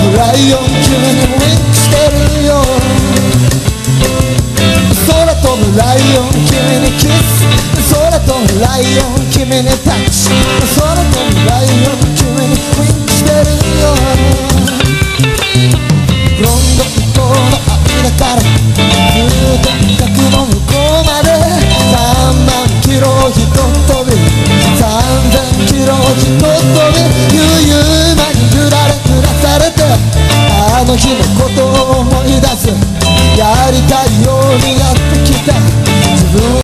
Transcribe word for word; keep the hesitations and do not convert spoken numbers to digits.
むライオン君にウィンクしてるよ。空飛ぶライオン君にキス、空飛ぶライオン君にタッチ、空飛ぶライオン